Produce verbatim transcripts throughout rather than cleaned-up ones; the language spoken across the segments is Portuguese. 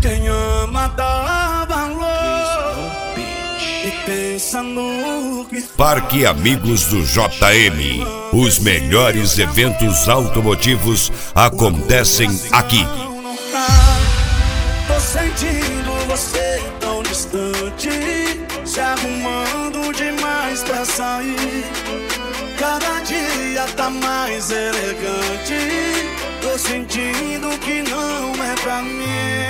Quem ama dá valor e pensa no que Parque Amigos do J M. Os melhores eventos automotivos acontecem aqui. Tô sentindo você tão distante, se arrumando demais pra sair. Cada dia tá mais elegante. Tô sentindo que não é pra mim.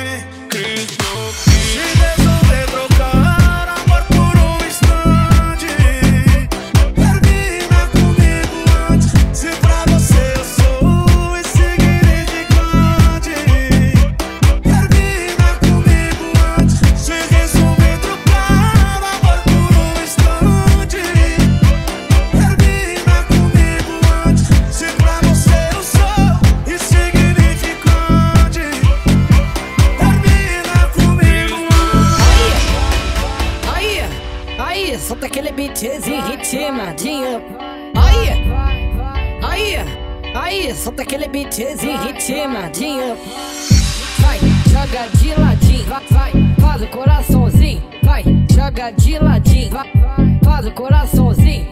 Se resolver trocar amor por um instante, termina comigo antes. Se pra você eu sou insignificante, termina comigo antes. Se resolver trocar amor por um instante, termina comigo antes. Se pra você eu sou insignificante, termina comigo antes. Aí, aí, solta aquele beatzinho ritmadinho. Aí, aí, aí, solta aquele beatzinho ritmadinho. Vai, joga de ladinho, vai, vai, faz o coraçãozinho. Vai, joga de ladinho, vai, faz o coraçãozinho.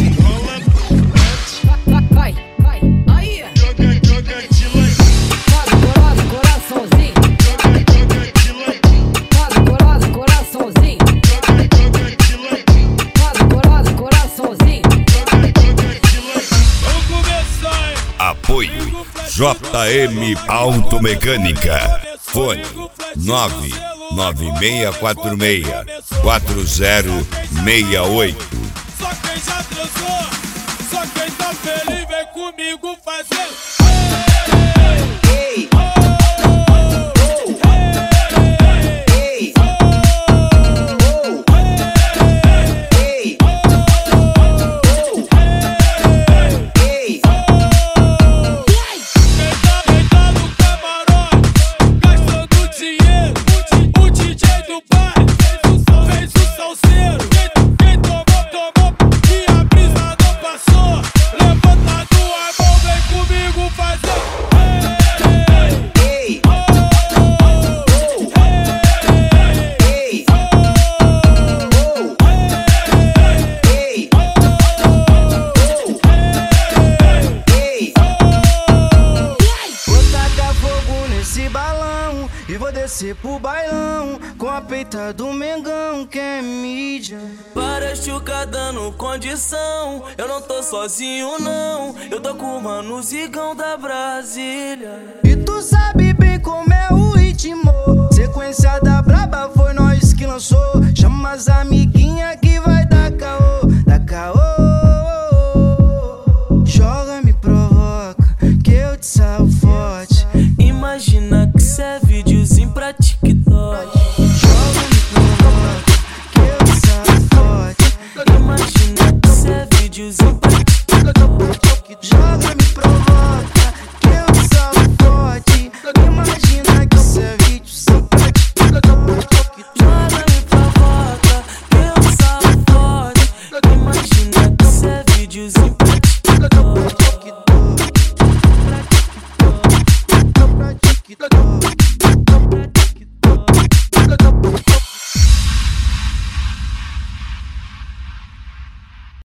Vai, vai, vai, aí, faz o cora- coraçãozinho. Faz o cora- coraçãozinho. Faz o cora- coraçãozinho. Apoio J M Automecânica. Fone nove nove seis quatro seis quatro zero seis oito. Só quem já transou, só quem tá feliz vem comigo fazer. Ei, Quem tá no camarote, gastando dinheiro. O D J do baile fez o salseiro. Quem tomou, tomou e a brisa não passou. Levanta a tua mão, vem comigo fazer. ei, vou tacar fogo nesse balão e vou descer pro bailão com a peita do Mengão, que é mídia. Para chuca dando condição, eu não tô sozinho não. Eu tô com o mano Zigão da Brasília. E tu sabe bem como é o ritmo. Sequência da braba foi nós que lançou. Chama as amiguinha que vai dar caô, dar caô. Joga, me provoca, que eu te salvo forte. Imagina que cê é videozinho pra TikTok. Joga, me provoca, que eu te salvo forte. Imagina que cê é videozinho pra TikTok. Joga, me provoca, que eu te salvo forte. Imagina que cê é vídeo sem prática. Joga me provoca, que eu salvo forte. Imagina que cê é videozinho pra TikTok. Pra TikTok.